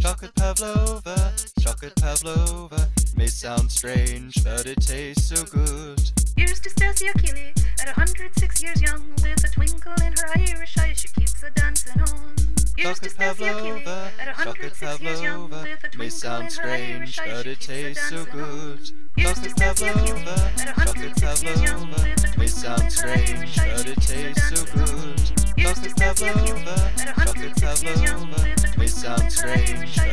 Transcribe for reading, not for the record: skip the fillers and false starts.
Chocolate pavlova, chocolate pavlova. May sound strange, but it tastes so good. Here's to Stasia Keeley, at 106 years young, with a twinkle in her Irish eyes, she keeps a dancing on. Here's to Stasia Keeley, at 106 years young, with a May twinkle sound in her Irish strange, eyes, but she it keeps a tastes so dancing good. on. Here's to Chocolate Stasia Keeley, pavlova, at chocolate 106 years young, pavlova. with a May twinkle sound in her strange, Irish eyes, but she it keeps a tastes so dancing on. good. Here's to Chocolate Stasia Keeley, pavlova, at chocolate 106 years young, pavlova. with a May twinkle sound in her strange, Irish but